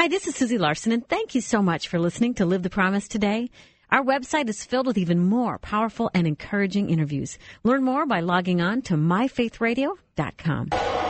Hi, this is Susie Larson, and thank you so much for listening to Live the Promise today. Our website is filled with even more powerful and encouraging interviews. Learn more by logging on to myfaithradio.com.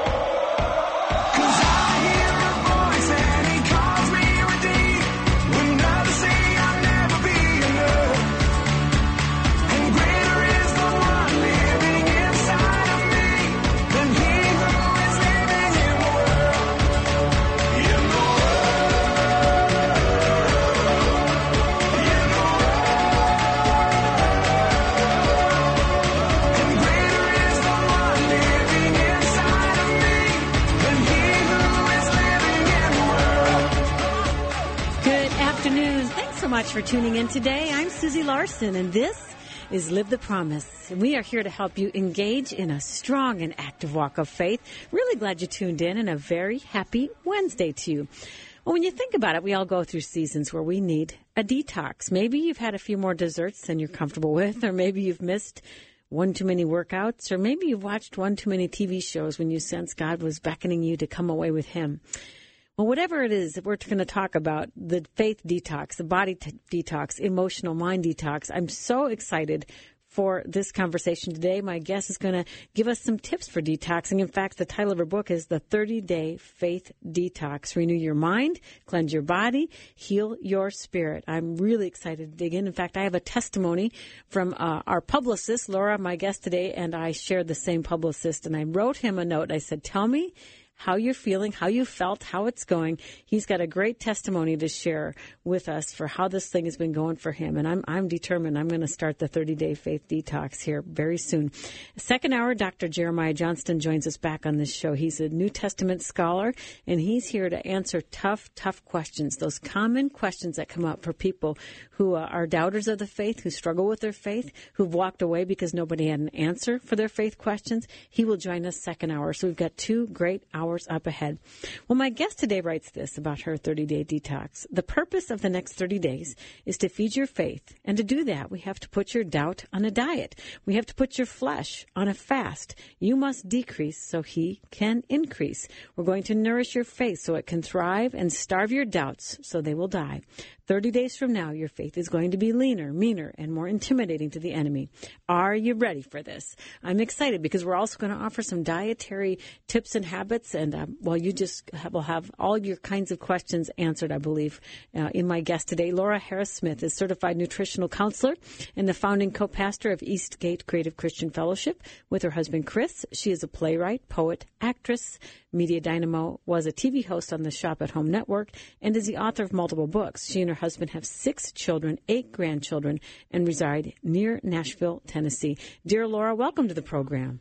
Much for tuning in today. I'm Susie Larson, and this is Live the Promise. And we are here to help you engage in a strong and active walk of faith. Really glad you tuned in, and a very happy Wednesday to you. Well, when you think about it, we all go through seasons where we need a detox. Maybe you've had a few more desserts than you're comfortable with, or maybe you've missed one too many workouts, or maybe you've watched one too many TV shows when you sense God was beckoning you to come away with Him. Well, whatever it is, we're going to talk about the faith detox, the body detox, emotional mind detox. I'm so excited for this conversation today. My guest is going to give us some tips for detoxing. In fact, the title of her book is The 30-Day Faith Detox. Renew your mind, cleanse your body, heal your spirit. I'm really excited to dig in. In fact, I have a testimony from our publicist, Laura, my guest today, and I shared the same publicist, and I wrote him a note. I said, tell me how you're feeling, how you felt, how it's going. He's got a great testimony to share with us for how this thing has been going for him. And I'm determined I'm going to start the 30-day faith detox here very soon. Second hour, Dr. Jeremiah Johnston joins us back on this show. He's a New Testament scholar, and he's here to answer tough questions, those common questions that come up for people who are doubters of the faith, who struggle with their faith, who've walked away because nobody had an answer for their faith questions. He will join us second hour. So we've got 2 great hours up ahead. Well, my guest today writes this about her 30-day detox. The purpose of the next 30 days is to feed your faith. And to do that, we have to put your doubt on a diet. We have to put your flesh on a fast. You must decrease so He can increase. We're going to nourish your faith so it can thrive, and starve your doubts so they will die. 30 days from now, your faith is going to be leaner, meaner, and more intimidating to the enemy. Are you ready for this? I'm excited because we're also going to offer some dietary tips and habits, and you just will have all your kinds of questions answered, I believe, in my guest today. Laura Harris-Smith is certified nutritional counselor and the founding co-pastor of Eastgate Creative Christian Fellowship with her husband, Chris. She is a playwright, poet, actress, media dynamo, was a TV host on the Shop at Home network, and is the author of multiple books. She and her husband have 6 children, 8 grandchildren, and reside near Nashville, Tennessee. Dear Laura, welcome to the program.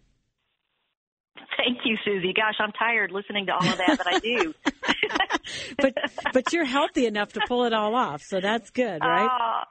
Thank you, Susie. Gosh, I'm tired listening to all of that, but I do. but you're healthy enough to pull it all off, so that's good, right?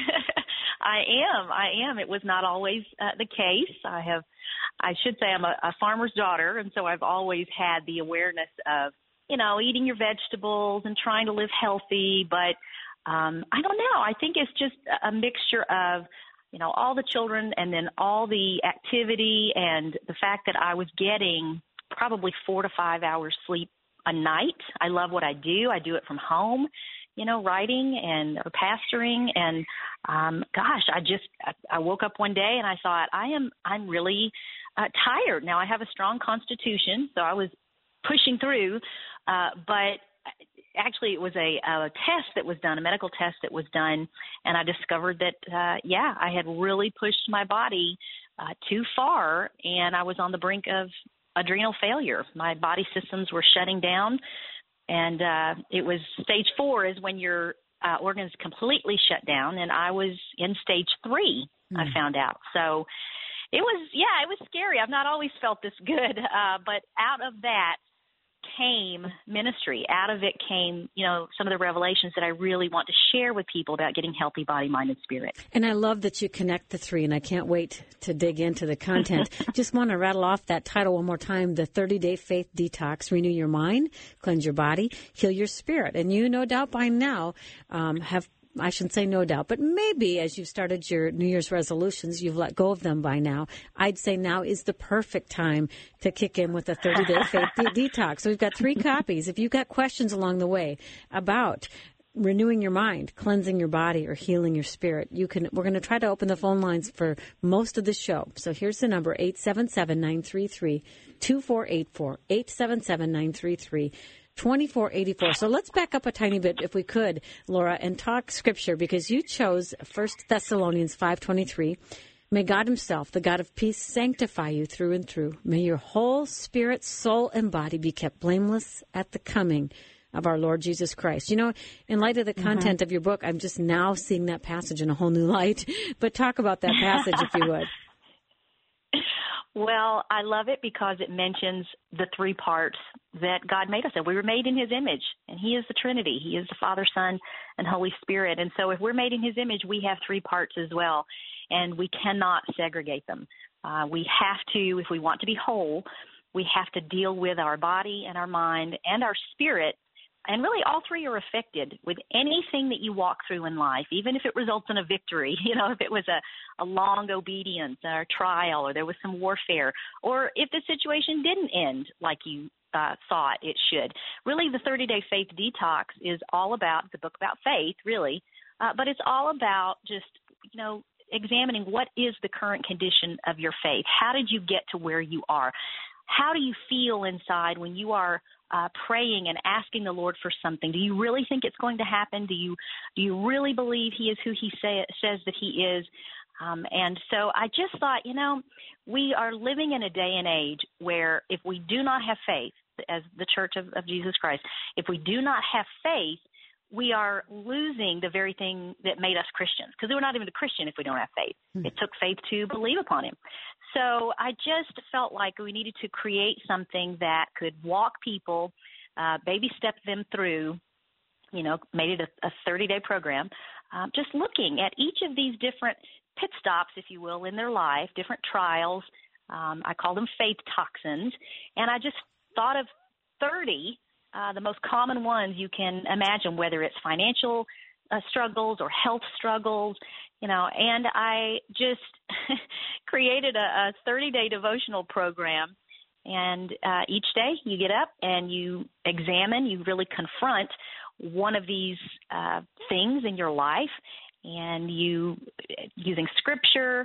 I am. It was not always the case. I should say I'm a farmer's daughter, and so I've always had the awareness of, eating your vegetables and trying to live healthy. But I don't know. I think it's just a mixture of, all the children and then all the activity and the fact that I was getting probably 4 to 5 hours sleep a night. I love what I do. I do it from home, writing and or pastoring. And I woke up one day and I thought, I'm really tired. Now I have a strong constitution, so I was pushing through, but actually it was a test that was done, a medical test that was done, and I discovered that, I had really pushed my body too far, and I was on the brink of adrenal failure. My body systems were shutting down, and it was stage 4 is when your organs completely shut down, and I was in stage 3, I found out. So it was scary. I've not always felt this good, but out of that came ministry. Out of it came, some of the revelations that I really want to share with people about getting healthy body, mind, and spirit. And I love that you connect the 3, and I can't wait to dig into the content. Just want to rattle off that title one more time, The 30-Day Faith Detox. Renew your mind, cleanse your body, heal your spirit. And you, no doubt by now, have I shouldn't say no doubt, but maybe as you've started your New Year's resolutions, you've let go of them by now. I'd say now is the perfect time to kick in with a 30-day faith detox. So we've got 3 copies. If you've got questions along the way about renewing your mind, cleansing your body, or healing your spirit, we're going to try to open the phone lines for most of the show. So here's the number, 877-933-2484, 877-933-2484. So let's back up a tiny bit, if we could, Laura, and talk Scripture, because you chose 1 Thessalonians 5:23. May God himself, the God of peace, sanctify you through and through. May your whole spirit, soul, and body be kept blameless at the coming of our Lord Jesus Christ. You know, in light of the content of your book, I'm just now seeing that passage in a whole new light. But talk about that passage, if you would. Well, I love it because it mentions the 3 parts that God made us in. We were made in his image, and he is the Trinity. He is the Father, Son, and Holy Spirit. And so if we're made in his image, we have 3 parts as well, and we cannot segregate them. We have to, if we want to be whole, we have to deal with our body and our mind and our spirit. And really, all 3 are affected with anything that you walk through in life, even if it results in a victory, if it was a long obedience or a trial, or there was some warfare, or if the situation didn't end like you thought it should. Really, the 30-day faith detox is all about, the book about faith, really, but it's all about just, examining what is the current condition of your faith. How did you get to where you are? How do you feel inside when you are praying and asking the Lord for something? Do you really think it's going to happen? Do you really believe he is who he says that he is? And so I just thought, we are living in a day and age where if we do not have faith, as the Church of Jesus Christ, if we do not have faith, we are losing the very thing that made us Christians, because we're not even a Christian if we don't have faith. It took faith to believe upon him. So I just felt like we needed to create something that could walk people, baby step them through, made it a 30-day program, just looking at each of these different pit stops, if you will, in their life, different trials. I call them faith toxins. And I just thought of 30 the most common ones you can imagine, whether it's financial struggles or health struggles, and I just created a 30-day devotional program. And each day you get up and you examine, you really confront one of these things in your life, and you, using Scripture,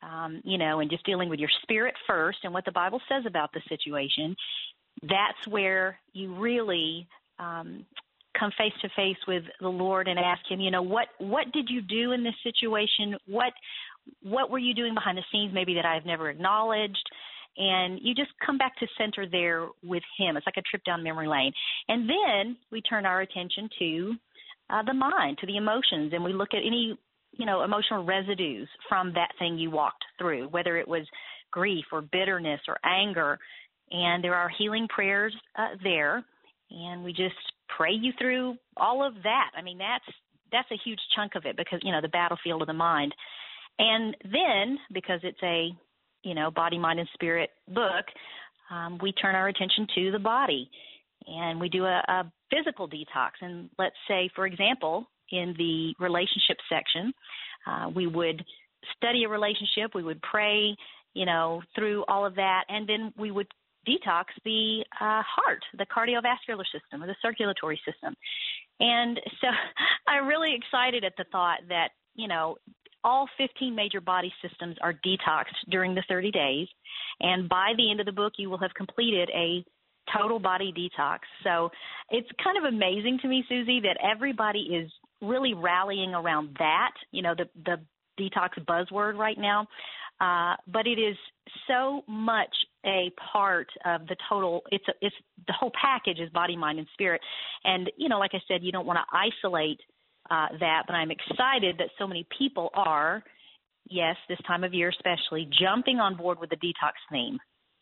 and just dealing with your spirit first and what the Bible says about the situation. That's where you really come face to face with the Lord and ask him, what did you do in this situation? What were you doing behind the scenes maybe that I've never acknowledged? And you just come back to center there with him. It's like a trip down memory lane. And then we turn our attention to the mind, to the emotions, and we look at any, emotional residues from that thing you walked through, whether it was grief or bitterness or anger. And there are healing prayers there, and we just pray you through all of that. I mean, that's a huge chunk of it, because, the battlefield of the mind. And then, because it's a, body, mind, and spirit book, we turn our attention to the body, and we do a physical detox. And let's say, for example, in the relationship section, we would study a relationship, we would pray, through all of that, and then we would detox the heart, the cardiovascular system, or the circulatory system. And so I'm really excited at the thought that, all 15 major body systems are detoxed during the 30 days. And by the end of the book, you will have completed a total body detox. So it's kind of amazing to me, Susie, that everybody is really rallying around that, the detox buzzword right now. But it is so much a part of the total. It's the whole package is body, mind, and spirit. And, like I said, you don't want to isolate that, but I'm excited that so many people are, yes, this time of year especially, jumping on board with the detox theme.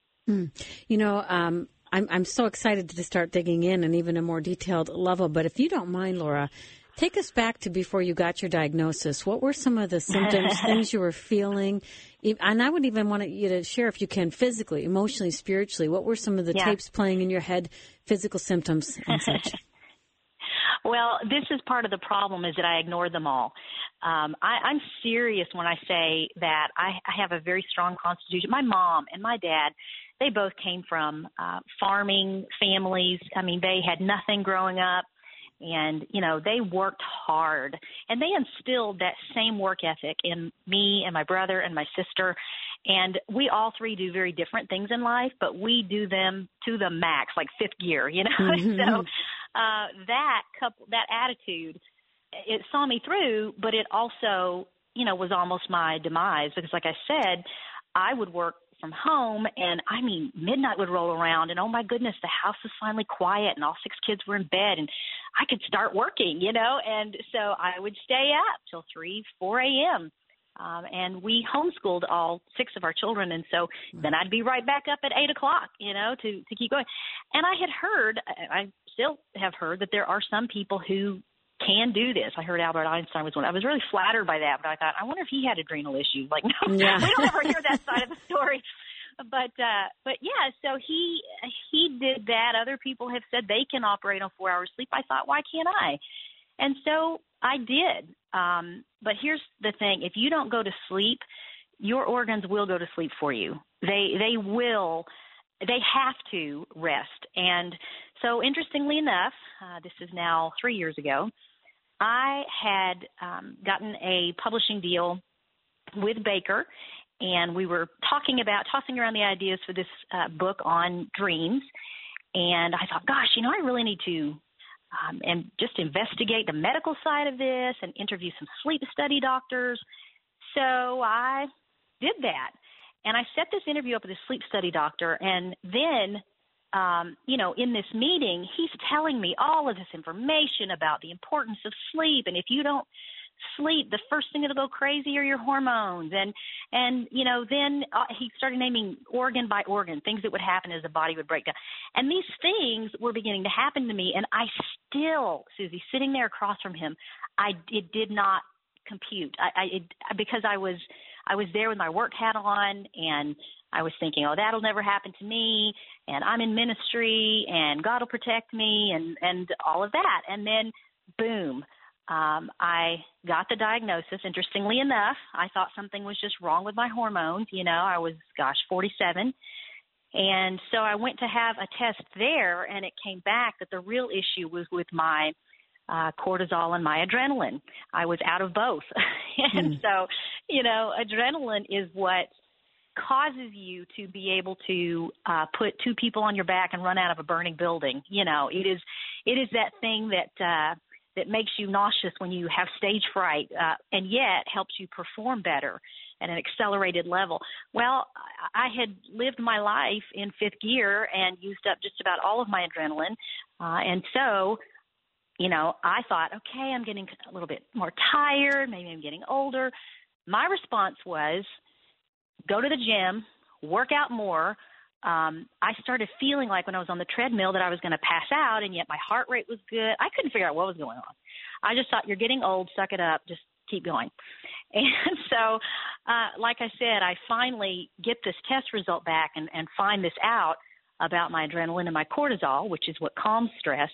I'm so excited to start digging in and even a more detailed level. But if you don't mind, Laura, take us back to before you got your diagnosis. What were some of the symptoms, things you were feeling? And I would even want you to share, if you can, physically, emotionally, spiritually. What were some of the tapes playing in your head, physical symptoms and such? Well, this is part of the problem is that I ignored them all. I'm serious when I say that I have a very strong constitution. My mom and my dad, they both came from farming families. I mean, they had nothing growing up. And, they worked hard, and they instilled that same work ethic in me and my brother and my sister. And we all three do very different things in life, but we do them to the max, like fifth gear, Mm-hmm. So that attitude, it saw me through, but it also, was almost my demise because, like I said, I would work from home, and midnight would roll around, and oh my goodness, the house was finally quiet, and all 6 kids were in bed, and I could start working, and so I would stay up till 3, 4 a.m. And we homeschooled all 6 of our children, and so then I'd be right back up at 8 o'clock, to keep going. And I still have heard that there are some people who can do this. I heard Albert Einstein was one. I was really flattered by that, but I thought, I wonder if he had adrenal issues. Like, no, yeah. We don't ever hear that side of the story. But yeah, so he did that. Other people have said they can operate on 4 hours sleep. I thought, why can't I? And so I did. But here's the thing: if you don't go to sleep, your organs will go to sleep for you. They will. They have to rest. And so, interestingly enough, this is now 3 years ago, I had gotten a publishing deal with Baker, and we were tossing around the ideas for this book on dreams. And I thought, gosh, I really need to and just investigate the medical side of this and interview some sleep study doctors. So I did that. And I set this interview up with a sleep study doctor, and then in this meeting, he's telling me all of this information about the importance of sleep. And if you don't sleep, the first thing that'll go crazy are your hormones. And then he started naming organ by organ, things that would happen as the body would break down. And these things were beginning to happen to me. And I still, Susie, sitting there across from him, it did not compute. Because I was there with my work hat on, and I was thinking, oh, that'll never happen to me, and I'm in ministry, and God will protect me, and all of that. And then, boom, I got the diagnosis. Interestingly enough, I thought something was just wrong with my hormones. I was, 47. And so I went to have a test there, and it came back that the real issue was with my cortisol and my adrenaline. I was out of both. And so, adrenaline is what causes you to be able to put 2 people on your back and run out of a burning building. It is that thing that makes you nauseous when you have stage fright, and yet helps you perform better at an accelerated level. Well, I had lived my life in 5th gear and used up just about all of my adrenaline. And so, I thought, okay, I'm getting a little bit more tired. Maybe I'm getting older. My response was go to the gym, work out more. I started feeling like when I was on the treadmill that I was going to pass out, and yet my heart rate was good. I couldn't figure out what was going on. I just thought, you're getting old, suck it up, just keep going. And so, like I said, I finally get this test result back and find this out about my adrenaline and my cortisol, which is what calms stress.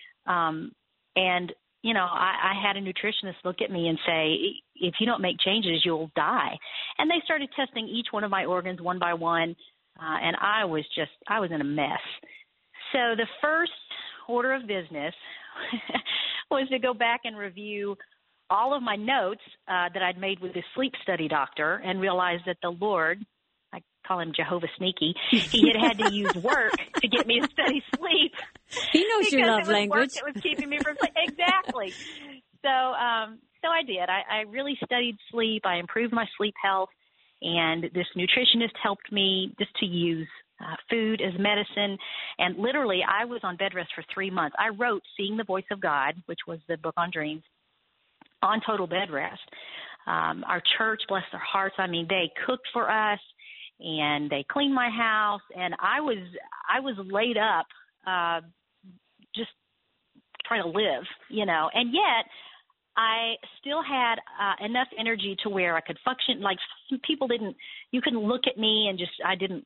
And, I had a nutritionist look at me and say, if you don't make changes, you'll die. And they started testing each one of my organs one by one. And I was in a mess. So the first order of business was to go back and review all of my notes that I'd made with this sleep study doctor, and realize that the Lord, I call him Jehovah Sneaky, he had to use work to get me to study sleep. He knows your love language. It was keeping me from sleep. Exactly. So I did. I really studied sleep. I improved my sleep health. And this nutritionist helped me just to use food as medicine. And literally, I was on bed rest for 3 months. I wrote Seeing the Voice of God, which was the book on dreams, on total bed rest. Our church, bless their hearts, they cooked for us, and they cleaned my house. And I was laid up just trying to live, and yet I still had enough energy to where I could function. Like, people you couldn't look at me and I didn't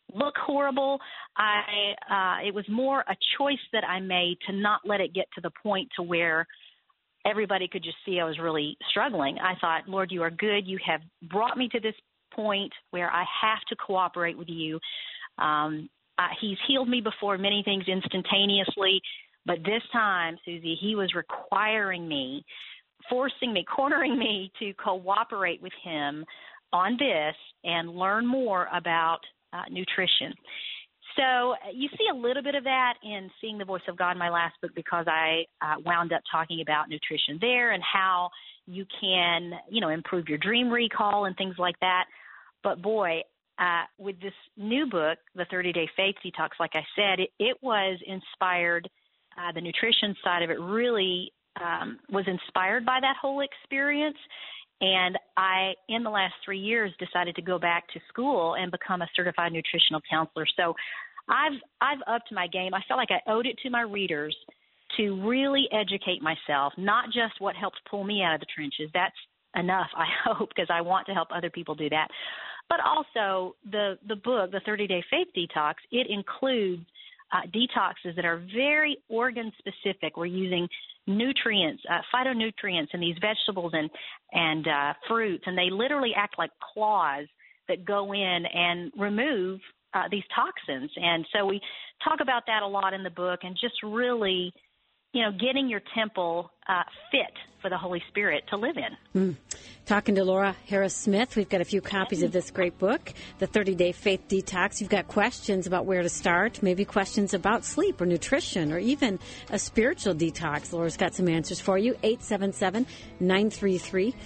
look horrible. It was more a choice that I made to not let it get to the point to where everybody could just see I was really struggling. I thought, Lord, you are good. You have brought me to this point where I have to cooperate with you. He's healed me before many things instantaneously, but this time, Susie, he was requiring me, forcing me, cornering me to cooperate with him on this and learn more about nutrition. So you see a little bit of that in Seeing the Voice of God, my last book, because I wound up talking about nutrition there and how you can, improve your dream recall and things like that. But boy, with this new book, The 30-Day Faith Detox, like I said, it was inspired. The nutrition side of it really was inspired by that whole experience. And I, in the last 3 years, decided to go back to school and become a certified nutritional counselor. So I've upped my game. I felt like I owed it to my readers to really educate myself, not just what helps pull me out of the trenches. That's enough, I hope, because I want to help other people do that. But also the book, The 30-Day Faith Detox, it includes detoxes that are very organ-specific. We're using nutrients, phytonutrients in these vegetables and fruits, and they literally act like claws that go in and remove these toxins. And so we talk about that a lot in the book, and just really, getting your temple fit for the Holy Spirit to live in. Talking to Laura Harris-Smith. We've got a few copies of this great book, The 30-Day Faith Detox. You've got questions about where to start, maybe questions about sleep or nutrition or even a spiritual detox. Laura's got some answers for you. 877-933-2484,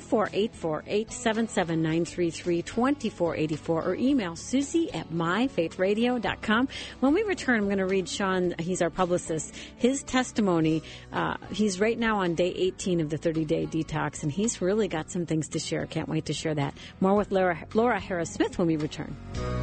877-933-2484, or email Susie@myfaithradio.com. When we return, I'm going to read Sean, he's our publicist, his testimony. He's right now on day 18 of the 30-day detox, and he's really got some things to share. Can't wait to share that. More with Laura Harris-Smith when we return.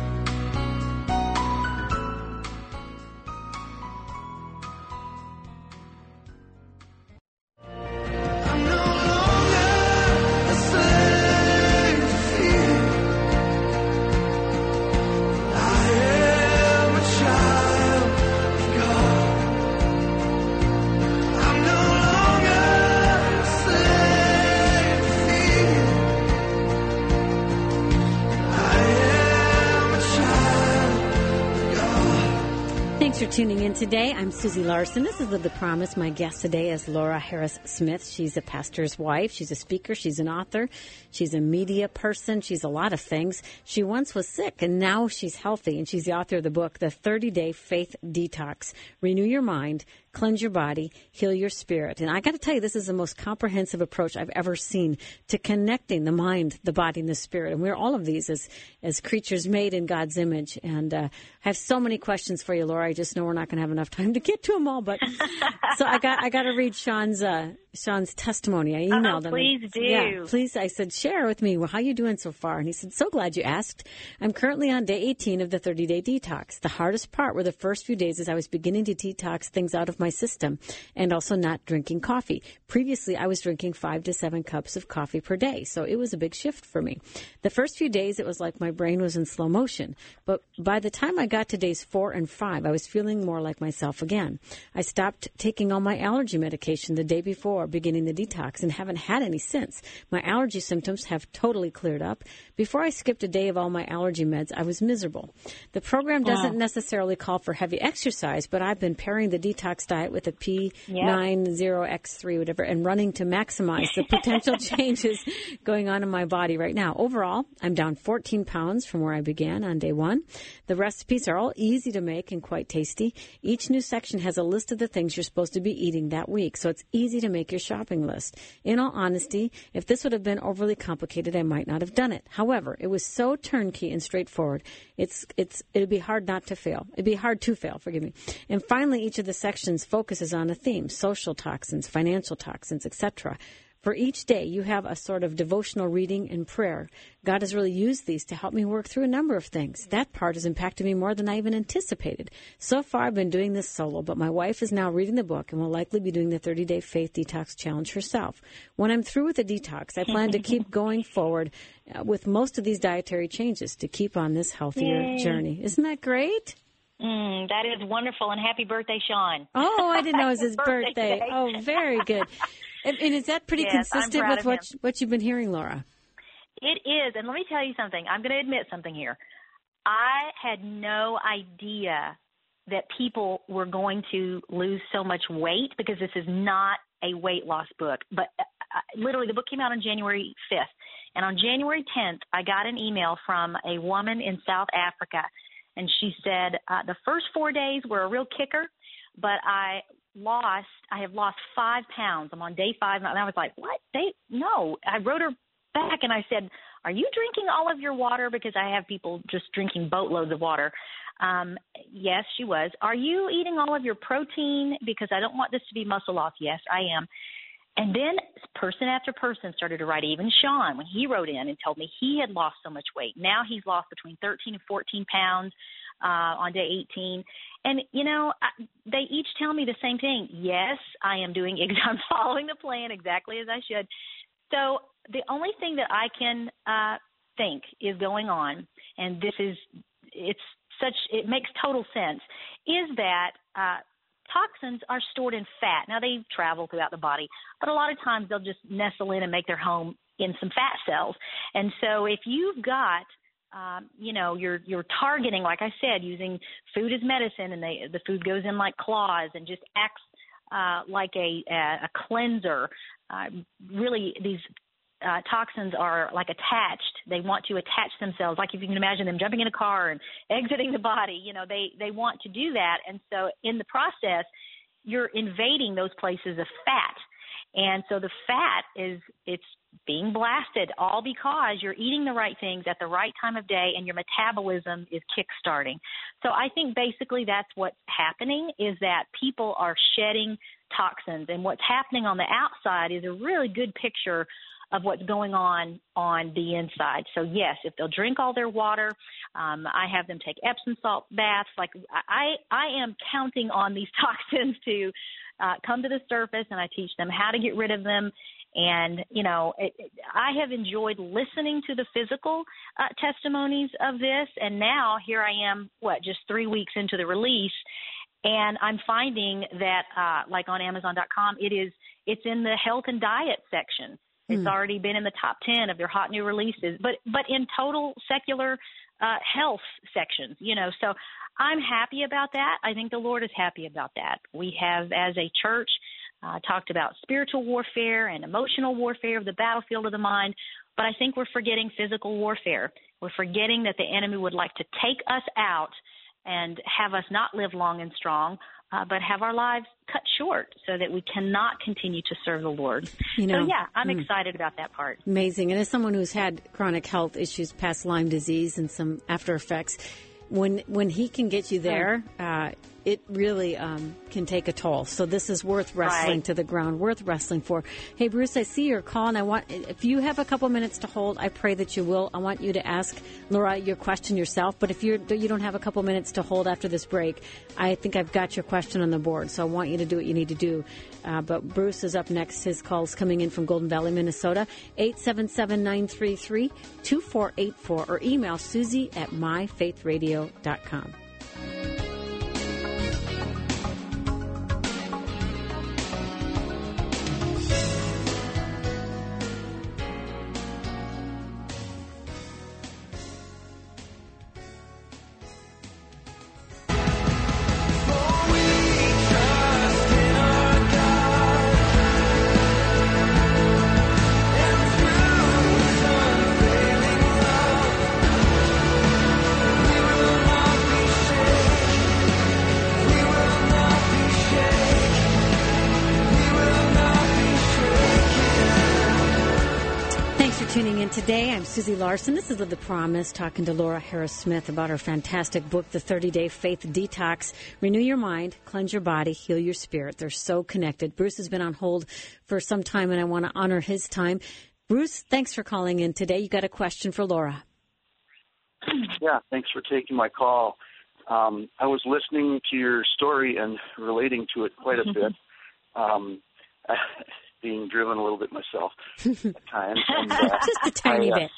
Thanks for tuning in today. I'm Susie Larson. This is Live the Promise. My guest today is Laura Harris-Smith. She's a pastor's wife. She's a speaker. She's an author. She's a media person. She's a lot of things. She once was sick, and now she's healthy, and she's the author of the book, The 30-Day Faith Detox. Renew your mind, cleanse your body, heal your spirit. And I got to tell you, this is the most comprehensive approach I've ever seen to connecting the mind, the body, and the spirit. And we're all of these as creatures made in God's image. And I have so many questions for you, Laura. I just know we're not going to have enough time to get to them all. But so I got to read Sean's testimony. I emailed him. Please do. Yeah, please. I said, share with me. Well, how are you doing so far? And he said, so glad you asked. I'm currently on day 18 of the 30-day detox. The hardest part were the first few days as I was beginning to detox things out of my system and also not drinking coffee. Previously, I was drinking 5 to 7 cups of coffee per day, so it was a big shift for me. The first few days, it was like my brain was in slow motion. But by the time I got to days 4 and 5, I was feeling more like myself again. I stopped taking all my allergy medication the day before beginning the detox and haven't had any since. My allergy symptoms have totally cleared up. Before I skipped a day of all my allergy meds, I was miserable. The program doesn't necessarily call for heavy exercise, but I've been pairing the detox diet with a P90X3, whatever, and running to maximize the potential changes going on in my body right now. Overall, I'm down 14 pounds from where I began on day 1. The recipes are all easy to make and quite tasty. Each new section has a list of the things you're supposed to be eating that week, so it's easy to make your shopping list. In all honesty, if this would have been overly complicated, I might not have done it. However, it was so turnkey and straightforward. It'd be hard not to fail. It'd be hard to fail, forgive me. And finally, each of the sections focuses on a theme: social toxins, financial toxins, etc. For each day, you have a sort of devotional reading and prayer. God has really used these to help me work through a number of things. That part has impacted me more than I even anticipated. So far, I've been doing this solo, but my wife is now reading the book and will likely be doing the 30-day faith detox challenge herself. When I'm through with the detox, I plan to keep going forward with most of these dietary changes to keep on this healthier journey. Isn't that great? That is wonderful, and happy birthday, Sean. Oh, I didn't know it was his birthday. Oh, very good. And is that pretty consistent with what you've been hearing, Laura? It is, and let me tell you something. I'm going to admit something here. I had no idea that people were going to lose so much weight, because this is not a weight loss book. But literally, the book came out on January 5th, and on January 10th, I got an email from a woman in South Africa. And she said, the first 4 days were a real kicker, but I have lost 5 pounds. I'm on day 5. And I was like, what? No. I wrote her back and I said, are you drinking all of your water? Because I have people just drinking boatloads of water. Yes, she was. Are you eating all of your protein? Because I don't want this to be muscle loss. Yes, I am. And then person after person started to write, even Sean, when he wrote in and told me he had lost so much weight. Now he's lost between 13 and 14 pounds on day 18. And, they each tell me the same thing. Yes, I'm following the plan exactly as I should. So the only thing that I can think is going on, and it makes total sense, is that toxins are stored in fat. Now, they travel throughout the body, but a lot of times they'll just nestle in and make their home in some fat cells. And so if you've got, you're targeting, like I said, using food as medicine, and the food goes in like claws and just acts like a cleanser. Really, these toxins are like attached. They want to attach themselves, like if you can imagine them jumping in a car and exiting the body. They want to do that. And so in the process, you're invading those places of fat. And so the fat it's being blasted, all because you're eating the right things at the right time of day and your metabolism is kickstarting. So I think basically that's what's happening, is that people are shedding toxins. And what's happening on the outside is a really good picture of what's going on the inside. So, yes, if they'll drink all their water, I have them take Epsom salt baths. Like I am counting on these toxins to come to the surface, and I teach them how to get rid of them. And, I have enjoyed listening to the physical testimonies of this. And now here I am, just 3 weeks into the release. And I'm finding that, like on Amazon.com, it's in the health and diet section. It's already been in the top 10 of their hot new releases, but in total secular health sections, So I'm happy about that. I think the Lord is happy about that. We have, as a church, talked about spiritual warfare and emotional warfare of the battlefield of the mind, but I think we're forgetting physical warfare. We're forgetting that the enemy would like to take us out and have us not live long and strong, but have our lives cut short so that we cannot continue to serve the Lord. I'm excited about that part. Amazing. And as someone who's had chronic health issues, past Lyme disease and some after effects, when he can get you there, it really can take a toll. So this is worth wrestling to the ground, worth wrestling for. Hey, Bruce, I see your call, and if you have a couple minutes to hold, I pray that you will. I want you to ask Laura your question yourself, but if you don't have a couple minutes to hold after this break, I think I've got your question on the board, so I want you to do what you need to do. But Bruce is up next. His call's coming in from Golden Valley, Minnesota, 877-933-2484, or email Susie@myfaithradio.com. today. I'm Susie Larson. This is Live the Promise, talking to Laura Harris-Smith about her fantastic book, The 30-Day Faith Detox. Renew your mind, cleanse your body, heal your spirit. They're so connected. Bruce has been on hold for some time, and I want to honor his time. Bruce, thanks for calling in today. You got a question for Laura. Yeah, thanks for taking my call. I was listening to your story and relating to it quite a bit. Being driven a little bit myself at times. And, just a tiny bit.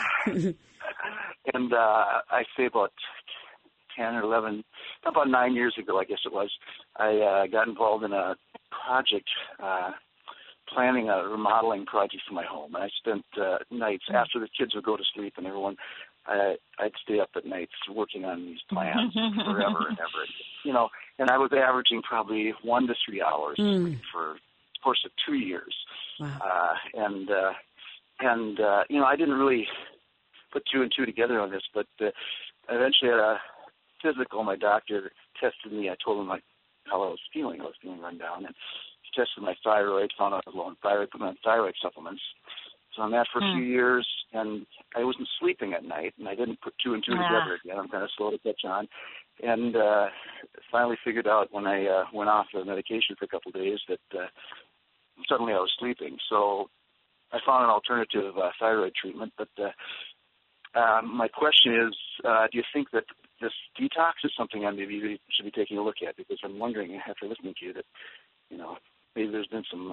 And I say about 10 or 11, about 9 years ago, I guess it was, I got involved in a project, planning a remodeling project for my home. And I spent nights after the kids would go to sleep and everyone, I'd stay up at nights working on these plans forever and ever. You know, and I was averaging probably 1 to 3 hours for course of 2 years. Wow. And you know, I didn't really put 2 and 2 together on this, but eventually at a physical, my doctor tested me. I told him how I was feeling. I was feeling run down, and he tested my thyroid, found out I was low on thyroid, put me on thyroid supplements. So I'm that for a few years, and I wasn't sleeping at night, and I didn't put 2 and 2 together again. I'm kind of slow to catch on. And finally figured out when I went off the medication for a couple of days that suddenly I was sleeping. So I found an alternative thyroid treatment. But my question is, do you think that this detox is something I maybe should be taking a look at? Because I'm wondering, after listening to you, that, you know, maybe there's been some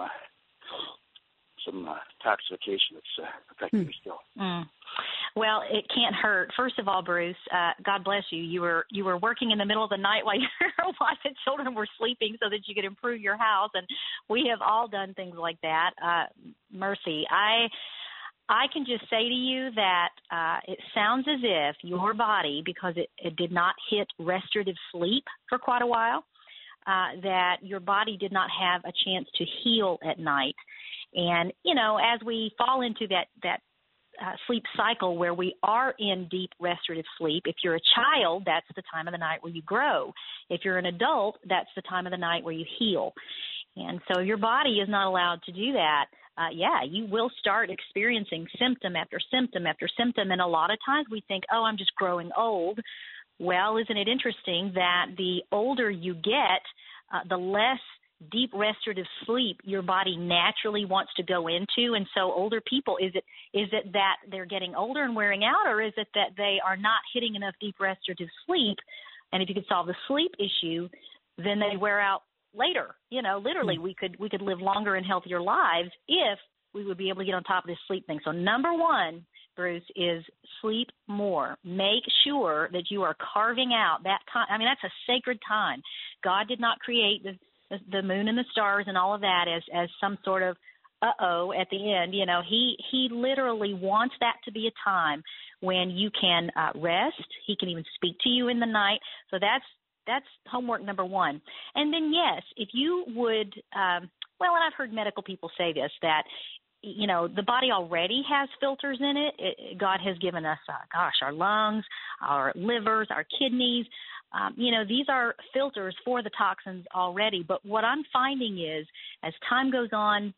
toxification that's affecting me still. Well, it can't hurt. First of all, Bruce, God bless you. You were working in the middle of the night while your wife and children were sleeping so that you could improve your house, and we have all done things like that. Mercy. I can just say to you that it sounds as if your body, because it did not hit restorative sleep for quite a while, that your body did not have a chance to heal at night. And, you know, as we fall into that sleep cycle where we are in deep restorative sleep, if you're a child, that's the time of the night where you grow. If you're an adult, that's the time of the night where you heal. And so your body is not allowed to do that. You will start experiencing symptom after symptom after symptom. And a lot of times we think, oh, I'm just growing old. Well, isn't it interesting that the older you get, the less deep restorative sleep your body naturally wants to go into? And so older people, is it that they're getting older and wearing out, or is it that they are not hitting enough deep restorative sleep? And if you could solve the sleep issue, then they wear out later. You know, literally we could live longer and healthier lives if we would be able to get on top of this sleep thing. So number one, Bruce, is sleep more. Make sure that you are carving out that time. I mean, that's a sacred time. God did not create the moon and the stars and all of that as some sort of at the end. You know, he literally wants that to be a time when you can rest. He can even speak to you in the night. So that's homework number one. And then, yes, if you would, and I've heard medical people say this, that, you know, the body already has filters in it. God has given us, our lungs, our livers, our kidneys. These are filters for the toxins already. But what I'm finding is, as time goes on,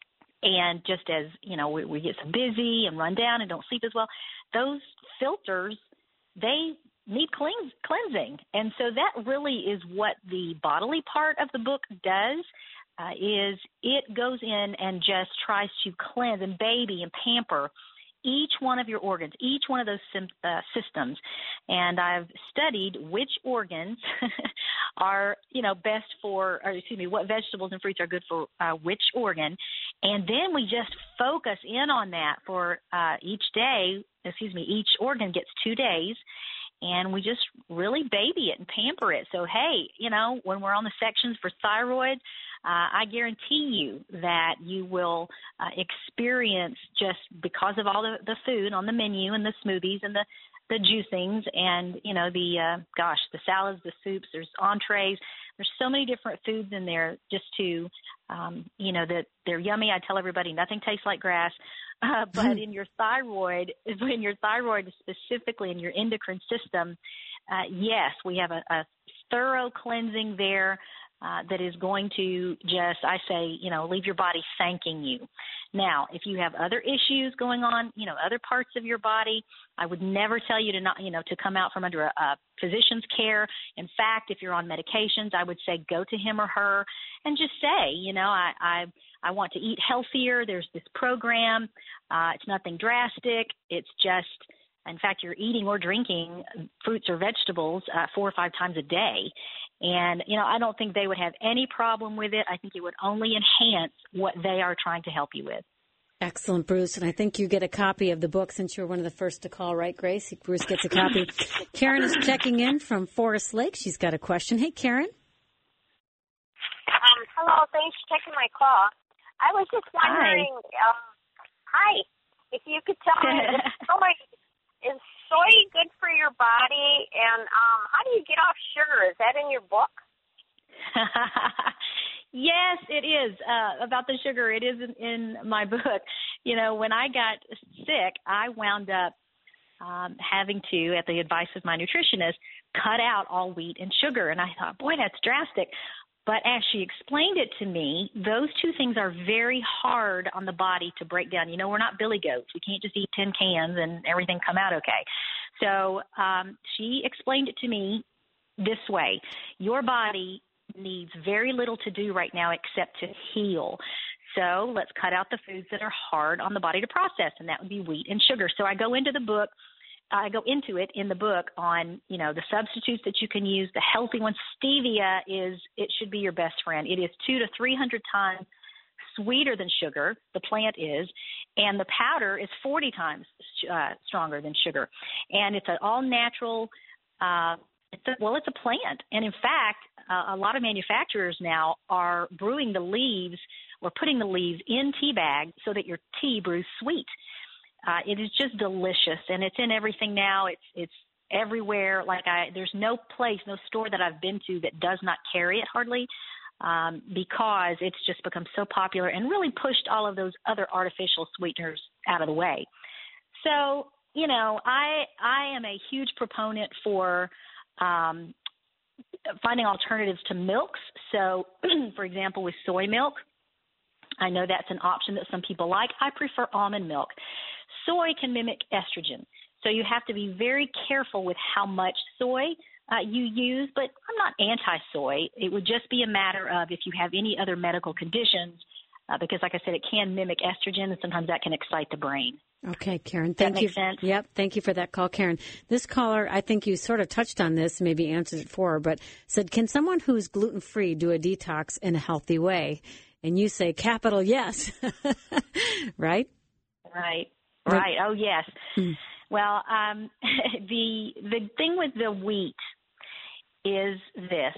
and just as, you know, we get so busy and run down and don't sleep as well, those filters, they need cleansing. And so that really is what the bodily part of the book does, is it goes in and just tries to cleanse and baby and pamper each one of your organs, each one of those systems. And I've studied which organs are, you know, best for, what vegetables and fruits are good for which organ. And then we just focus in on that for each organ gets 2 days. And we just really baby it and pamper it. So, hey, you know, when we're on the sections for thyroid, I guarantee you that you will experience, just because of all the food on the menu and the smoothies and the juicings and, you know, the salads, the soups, there's entrees. There's so many different foods in there just to, that they're yummy. I tell everybody nothing tastes like grass. But in your thyroid specifically in your endocrine system, yes, we have a thorough cleansing there. that is going to just, I say, leave your body thanking you. Now, if you have other issues going on, other parts of your body, I would never tell you to not, to come out from under a physician's care. In fact, if you're on medications, I would say go to him or her and just say, I want to eat healthier. There's this program. It's nothing drastic. It's just, in fact, you're eating or drinking fruits or vegetables 4 or 5 times a day. And, I don't think they would have any problem with it. I think it would only enhance what they are trying to help you with. Excellent, Bruce. And I think you get a copy of the book since you were one of the first to call, right, Grace? Bruce gets a copy. Karen is checking in from Forest Lake. She's got a question. Hey, Karen. Hello. Thanks for taking my call. I was just wondering, hi, if you could tell me, is soy good for your body, and how do you get off sugar? Is that in your book? Yes, it is. About the sugar, it is in my book. When I got sick, I wound up having to, at the advice of my nutritionist, cut out all wheat and sugar. And I thought, boy, that's drastic. But as she explained it to me, those two things are very hard on the body to break down. We're not billy goats. We can't just eat 10 cans and everything come out okay. So she explained it to me this way. Your body needs very little to do right now except to heal. So let's cut out the foods that are hard on the body to process, and that would be wheat and sugar. So I go into it in the book on, the substitutes that you can use, the healthy ones. Stevia it should be your best friend. It is 200 to 300 times sweeter than sugar, the plant is, and the powder is 40 times stronger than sugar. And it's an all-natural, it's a plant. And in fact, a lot of manufacturers now are brewing the leaves or putting the leaves in tea bags so that your tea brews sweet. It is just delicious, and it's in everything now. It's everywhere. There's no store that I've been to that does not carry it hardly, because it's just become so popular and really pushed all of those other artificial sweeteners out of the way. So, I am a huge proponent for finding alternatives to milks. So, for example, with soy milk, I know that's an option that some people like. I prefer almond milk. Soy can mimic estrogen, so you have to be very careful with how much soy you use, but I'm not anti-soy. It would just be a matter of if you have any other medical conditions, because like I said, it can mimic estrogen, and sometimes that can excite the brain. Okay, Karen, thank you. Does that make sense? Yep, thank you for that call, Karen. This caller, I think you sort of touched on this, maybe answered it for her, but said, can someone who's gluten-free do a detox in a healthy way? And you say, capital yes, right? Right. Oh, yes. Well, the thing with the wheat is this.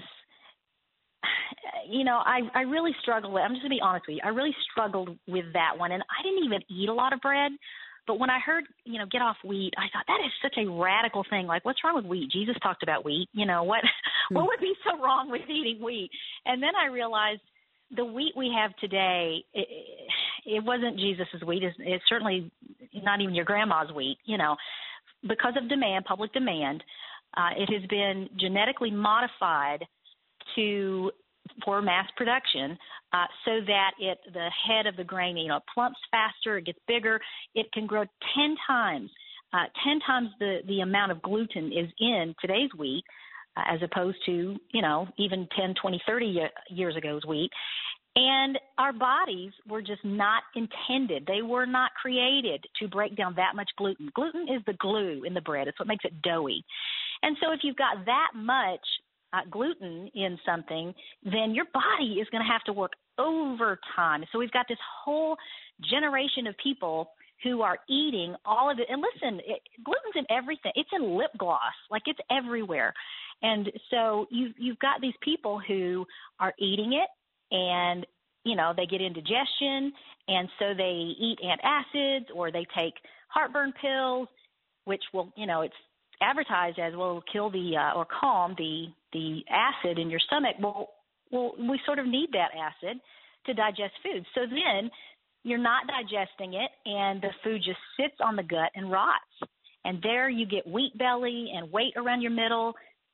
I really struggled with, I'm just going to be honest with you, I really struggled with that one. And I didn't even eat a lot of bread. But when I heard, get off wheat, I thought that is such a radical thing. Like, what's wrong with wheat? Jesus talked about wheat. What would be so wrong with eating wheat? And then I realized the wheat we have today, it wasn't Jesus's wheat. It's certainly not even your grandma's wheat, because of demand, public demand. It has been genetically modified for mass production, so that the head of the grain, plumps faster, it gets bigger. It can grow 10 times. 10 times the amount of gluten is in today's wheat, as opposed to, even 10, 20, 30 years ago's wheat. And our bodies were just not intended. They were not created to break down that much gluten. Gluten is the glue in the bread. It's what makes it doughy. And so if you've got that much gluten in something, then your body is going to have to work overtime. So we've got this whole generation of people who are eating all of it. And listen, gluten's in everything. It's in lip gloss. It's everywhere. And so you've got these people who are eating it, and, they get indigestion, and so they eat antacids or they take heartburn pills, which will, it's advertised as will kill or calm the acid in your stomach. Well, we sort of need that acid to digest food. So then you're not digesting it, and the food just sits on the gut and rots. And there you get wheat belly and weight around your middle,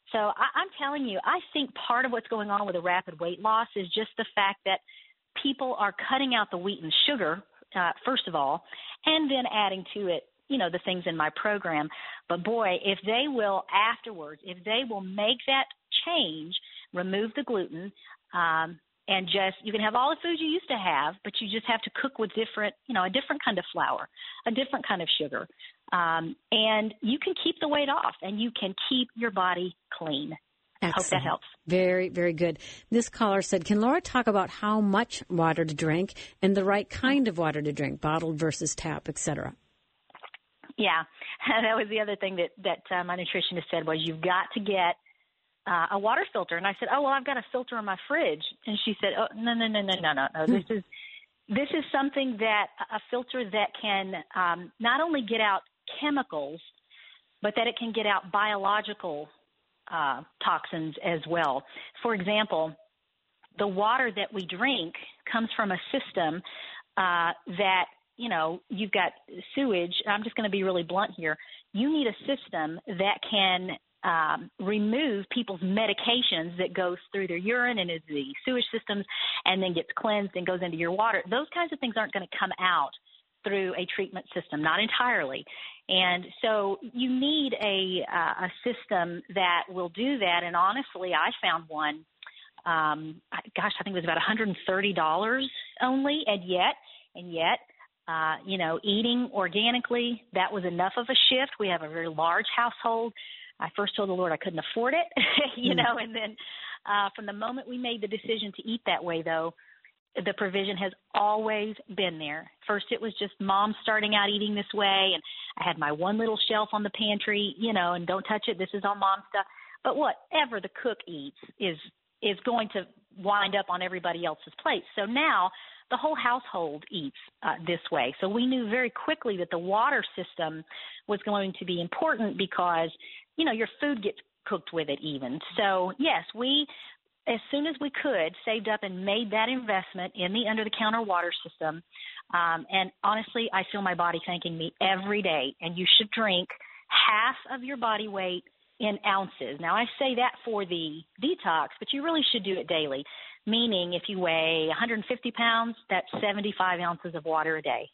So I'm telling you, I think part of what's going on with the rapid weight loss is just the fact that people are cutting out the wheat and sugar, first of all, and then adding to it, the things in my program. But boy, if they will afterwards, if they will make that change, remove the gluten, and you can have all the food you used to have, but you just have to cook with a different kind of flour, a different kind of sugar. And you can keep the weight off, and you can keep your body clean. Excellent. Hope that helps. Very, very good. This caller said, can Laura talk about how much water to drink and the right kind of water to drink, bottled versus tap, et cetera? Yeah, that was the other thing that my nutritionist said was you've got to get a water filter. And I said, oh, well, I've got a filter in my fridge. And she said, oh, no. This is something that a filter that can not only get out chemicals, but that it can get out biological toxins as well. For example, the water that we drink comes from a system that, you've got sewage. I'm just going to be really blunt here. You need a system that can remove people's medications that goes through their urine and into the sewage systems and then gets cleansed and goes into your water. Those kinds of things aren't going to come out through a treatment system, not entirely. And so you need a system that will do that. And honestly, I found one, I think it was about $130 only. And yet, eating organically, that was enough of a shift. We have a very large household. I first told the Lord I couldn't afford it, and then from the moment we made the decision to eat that way, though, the provision has always been there. First, it was just mom starting out eating this way, and I had my one little shelf on the pantry, and don't touch it. This is all mom stuff. But whatever the cook eats is going to wind up on everybody else's plate. So now the whole household eats this way. So we knew very quickly that the water system was going to be important because, your food gets cooked with it even. So, yes, we, as soon as we could, saved up and made that investment in the under-the-counter water system. And honestly, I feel my body thanking me every day. And you should drink half of your body weight in ounces. Now, I say that for the detox, but you really should do it daily, meaning if you weigh 150 pounds, that's 75 ounces of water a day.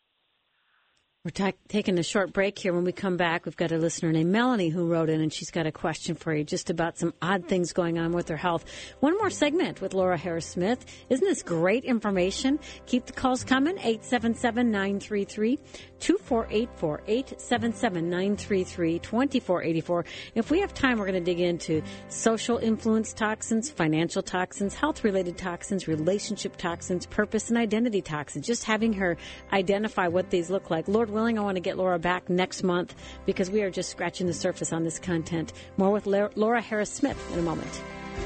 We're taking a short break here. When we come back, we've got a listener named Melanie who wrote in, and she's got a question for you just about some odd things going on with her health. One more segment with Laura Harris-Smith. Isn't this great information? Keep the calls coming, 877-933-2484, 877-933-2484. If we have time, we're going to dig into social influence toxins, financial toxins, health-related toxins, relationship toxins, purpose and identity toxins, just having her identify what these look like. Lord willing, I want to get Laura back next month because we are just scratching the surface on this content. More with Laura Harris-Smith in a moment.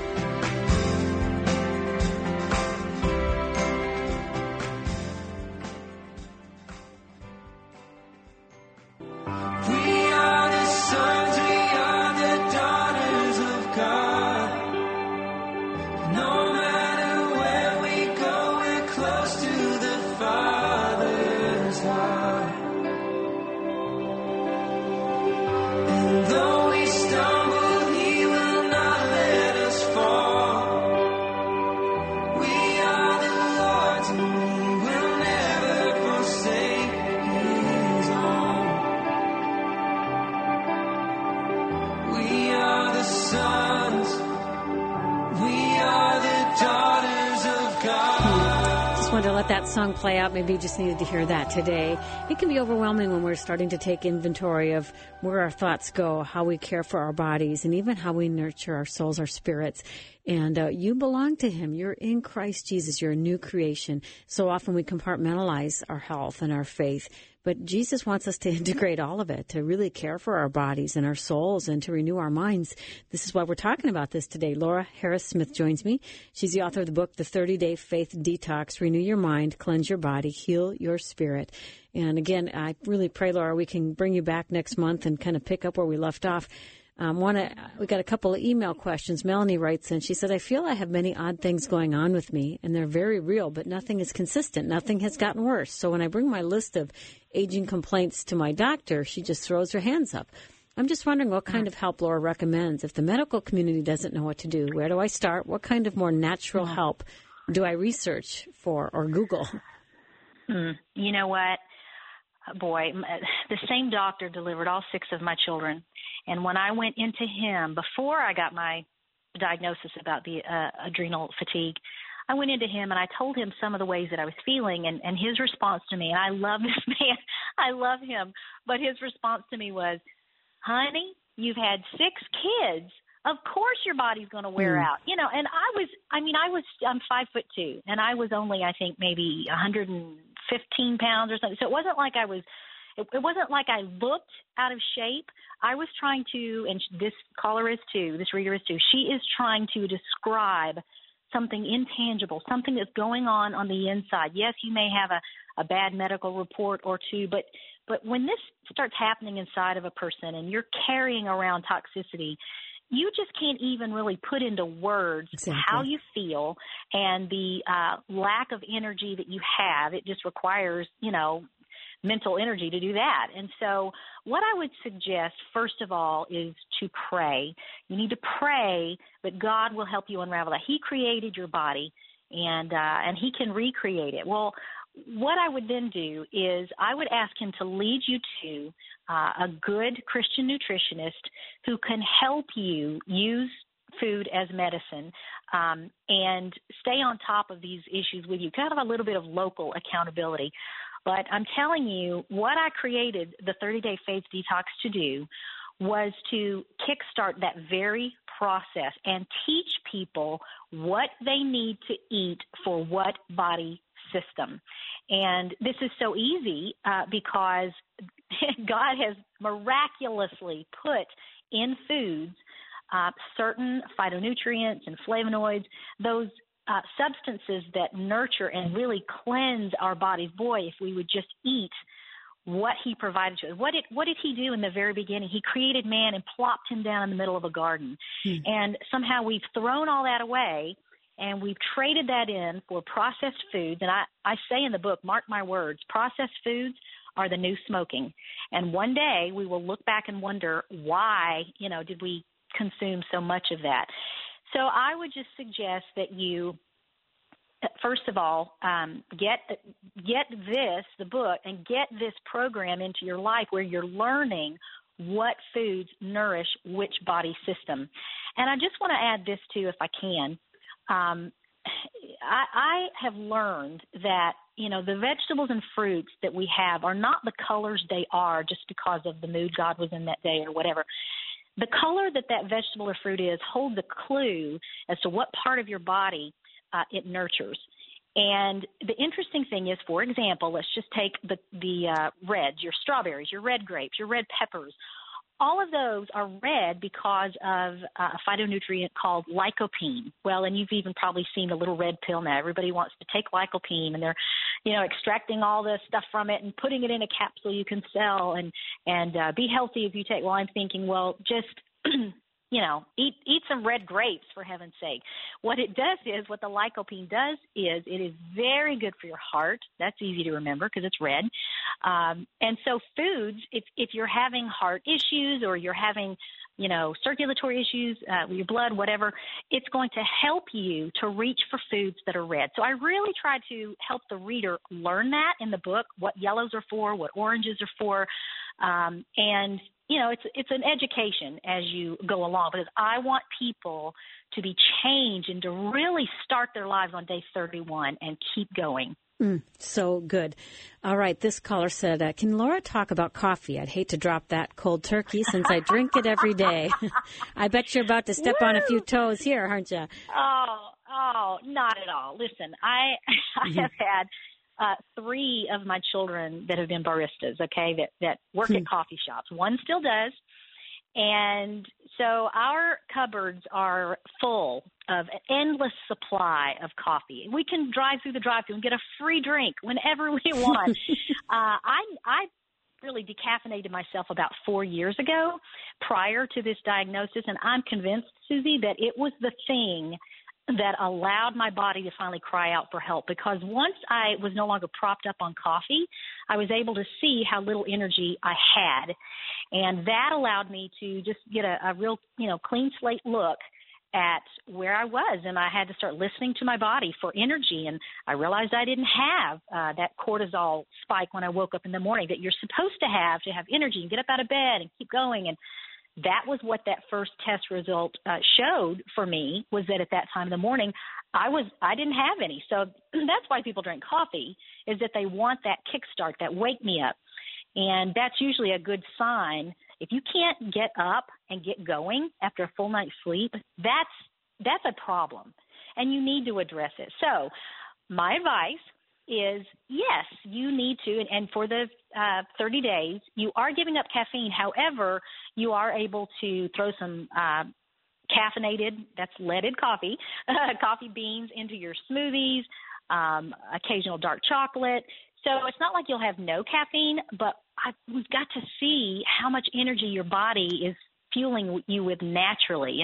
That song play out. Maybe you just needed to hear that today. It can be overwhelming when we're starting to take inventory of where our thoughts go, how we care for our bodies, and even how we nurture our souls, our spirits. And you belong to Him. You're in Christ Jesus. You're a new creation. So often we compartmentalize our health and our faith. But Jesus wants us to integrate all of it, to really care for our bodies and our souls and to renew our minds. This is why we're talking about this today. Laura Harris-Smith joins me. She's the author of the book, The 30-Day Faith Detox, Renew Your Mind, Cleanse Your Body, Heal Your Spirit. And again, I really pray, Laura, we can bring you back next month and kind of pick up where we left off. We got a couple of email questions. Melanie writes in, she said, I feel I have many odd things going on with me, and they're very real, but nothing is consistent. Nothing has gotten worse. So when I bring my list of aging complaints to my doctor, she just throws her hands up. I'm just wondering what kind of help Laura recommends. If the medical community doesn't know what to do, where do I start? What kind of more natural help do I research for or Google? You know what? Boy, the same doctor delivered all 6 of my children. And when I went into him, before I got my diagnosis about the adrenal fatigue, I went into him and I told him some of the ways that I was feeling, and his response to me, and I love this man, I love him, but his response to me was, honey, you've had 6 kids. Of course your body's going to wear out. You know, and I'm 5'2", and I was only, I think, maybe 115 pounds or something. So it wasn't like it wasn't like I looked out of shape. I was trying to, and this caller is too, this reader is too, she is trying to describe something intangible, something that's going on the inside. Yes, you may have a bad medical report or two, but when this starts happening inside of a person and you're carrying around toxicity, you just can't even really put into words how you feel and the lack of energy that you have. It just requires, mental energy to do that. And so what I would suggest, first of all, is to pray. You need to pray that God will help you unravel that. He created your body, and he can recreate it. Well, what I would then do is I would ask him to lead you to a good Christian nutritionist who can help you use food as medicine and stay on top of these issues with you, kind of a little bit of local accountability. But I'm telling you, what I created the 30-Day Faith Detox to do was to kickstart that very process and teach people what they need to eat for what body system. And this is so easy because God has miraculously put in foods certain phytonutrients and flavonoids, those substances that nurture and really cleanse our bodies. Boy, if we would just eat what he provided to us. What did he do in the very beginning? He created man and plopped him down in the middle of a garden. And somehow we've thrown all that away and we've traded that in for processed foods. And I say in the book, mark my words, processed foods are the new smoking. And one day we will look back and wonder why, did we consume so much of that? So I would just suggest that you, first of all, get the book, and get this program into your life where you're learning what foods nourish which body system. And I just want to add this too, if I can. I have learned that, the vegetables and fruits that we have are not the colors they are just because of the mood God was in that day or whatever. The color that that vegetable or fruit is holds a clue as to what part of your body it nurtures. And the interesting thing is, for example, let's just take the reds, your strawberries, your red grapes, your red peppers. All of those are red because of a phytonutrient called lycopene. Well, and you've even probably seen the little red pill now. Everybody wants to take lycopene, and they're, extracting all the stuff from it and putting it in a capsule you can sell and be healthy if you take. Well, I'm thinking, well, just eat some red grapes, for heaven's sake. What the lycopene does is it is very good for your heart. That's easy to remember because it's red. And so foods, if you're having heart issues or you're having, circulatory issues with your blood, whatever, it's going to help you to reach for foods that are red. So I really try to help the reader learn that in the book, what yellows are for, what oranges are for, and it's an education as you go along, because I want people to be changed and to really start their lives on day 31 and keep going. So good. All right. This caller said, can Laura talk about coffee? I'd hate to drop that cold turkey since I drink it every day. I bet you're about to step on a few toes here, aren't you? Oh, not at all. Listen, I have had 3 of my children that have been baristas, okay, that work at coffee shops. One still does. And so our cupboards are full of an endless supply of coffee. We can drive through the drive-thru and get a free drink whenever we want. I really decaffeinated myself about 4 years ago prior to this diagnosis, and I'm convinced, Susie, that it was the thing that allowed my body to finally cry out for help, because once I was no longer propped up on coffee, I was able to see how little energy I had. And that allowed me to just get a real, clean slate look at where I was. And I had to start listening to my body for energy. And I realized I didn't have that cortisol spike when I woke up in the morning that you're supposed to have energy and get up out of bed and keep going. And that was what that first test result showed for me, was that at that time in the morning, I didn't have any. So that's why people drink coffee, is that they want that kickstart, that wake me up. And that's usually a good sign. If you can't get up and get going after a full night's sleep, that's a problem, and you need to address it. So my advice is, yes, you need to, and for the 30 days, you are giving up caffeine. However, you are able to throw some caffeinated, that's leaded coffee, coffee beans into your smoothies, occasional dark chocolate. So it's not like you'll have no caffeine, but we've got to see how much energy your body is fueling you with naturally,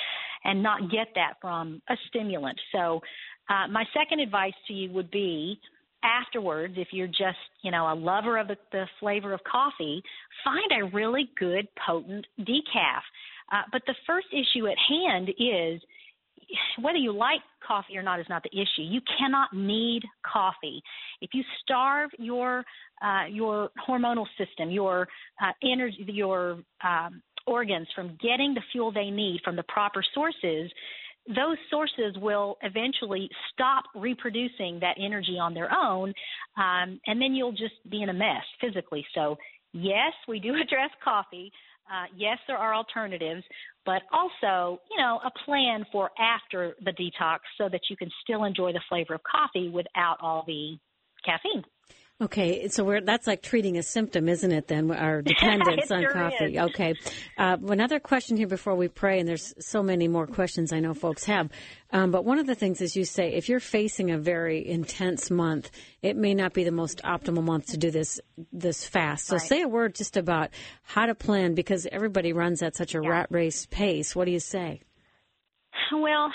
and not get that from a stimulant. So my second advice to you would be, afterwards, if you're just, a lover of the flavor of coffee, find a really good, potent decaf. But the first issue at hand is, whether you like coffee or not is not the issue. You cannot need coffee. If you starve your hormonal system, your energy, your organs from getting the fuel they need from the proper sources, those sources will eventually stop reproducing that energy on their own, and then you'll just be in a mess physically. So, yes, we do address coffee. Yes, there are alternatives, but also, a plan for after the detox so that you can still enjoy the flavor of coffee without all the caffeine. Okay, so that's like treating a symptom, isn't it, then, our dependence on coffee? Is. Okay. Another question here before we pray, and there's so many more questions I know folks have. But one of the things is, you say, if you're facing a very intense month, it may not be the most optimal month to do this fast. So say a word just about how to plan, because everybody runs at such a rat race pace. What do you say? Well,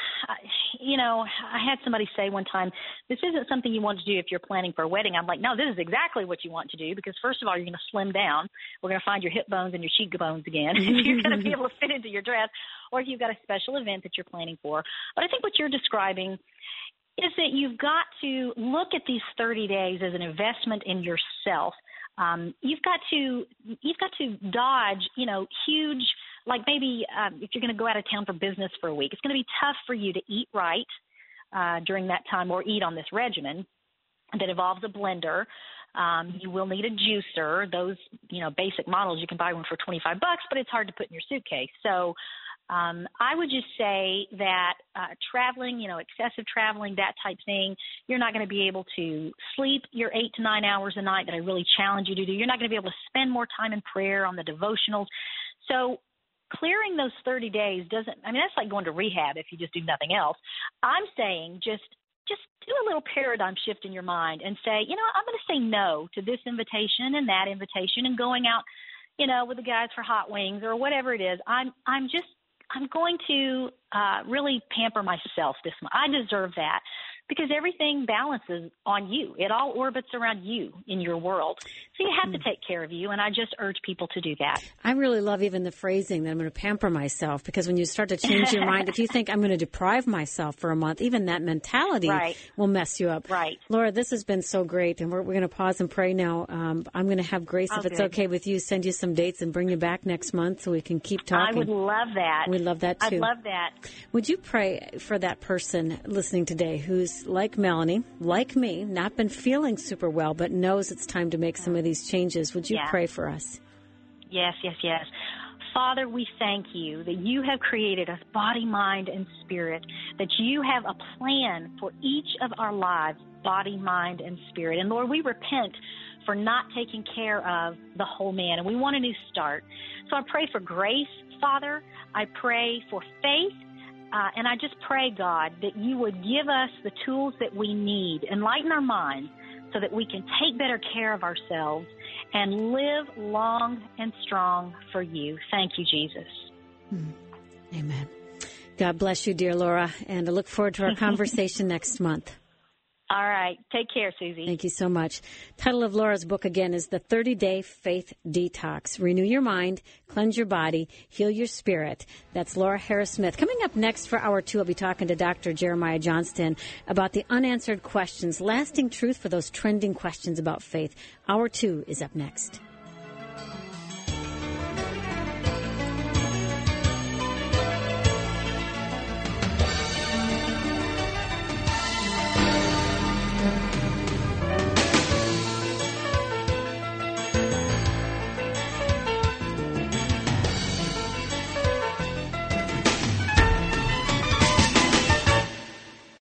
I had somebody say one time, this isn't something you want to do if you're planning for a wedding. I'm like, no, this is exactly what you want to do, because first of all, you're going to slim down. We're going to find your hip bones and your cheekbones again. You're going to be able to fit into your dress, or if you've got a special event that you're planning for. But I think what you're describing is that you've got to look at these 30 days as an investment in yourself. You've got to dodge, huge, like maybe if you're going to go out of town for business for a week, it's going to be tough for you to eat right during that time, or eat on this regimen that involves a blender. You will need a juicer. Those, basic models, you can buy one for $25, but it's hard to put in your suitcase. So I would just say that traveling, excessive traveling, that type thing, you're not going to be able to sleep your 8 to 9 hours a night that I really challenge you to do. You're not going to be able to spend more time in prayer on the devotionals. So clearing those 30 days that's like going to rehab if you just do nothing else. I'm saying just do a little paradigm shift in your mind and say, I'm going to say no to this invitation and that invitation and going out, with the guys for hot wings or whatever it is. I'm going to really pamper myself this month. I deserve that, because everything balances on you. It all orbits around you in your world. So you have to take care of you, and I just urge people to do that. I really love even the phrasing that I'm going to pamper myself, because when you start to change your mind, if you think I'm going to deprive myself for a month, even that mentality will mess you up. Right. Laura, this has been so great, and we're going to pause and pray now. I'm going to have Grace, if it's okay with you, send you some dates and bring you back next month so we can keep talking. I would love that. We'd love that, too. I'd love that. Would you pray for that person listening today who's like Melanie, like me, not been feeling super well, but knows it's time to make some of these changes? Would you pray for us? Yes. Father, we thank you that you have created us body, mind, and spirit, that you have a plan for each of our lives, body, mind, and spirit. And Lord, we repent for not taking care of the whole man, and we want a new start. So I pray for grace, Father. I pray for faith. And I just pray, God, that you would give us the tools that we need, enlighten our minds so that we can take better care of ourselves and live long and strong for you. Thank you, Jesus. Amen. God bless you, dear Laura, and I look forward to our conversation next month. All right. Take care, Susie. Thank you so much. Title of Laura's book, again, is The 30-Day Faith Detox. Renew your mind, cleanse your body, heal your spirit. That's Laura Harris Smith. Coming up next for Hour 2, I'll be talking to Dr. Jeremiah Johnston about the unanswered questions, lasting truth for those trending questions about faith. Hour 2 is up next.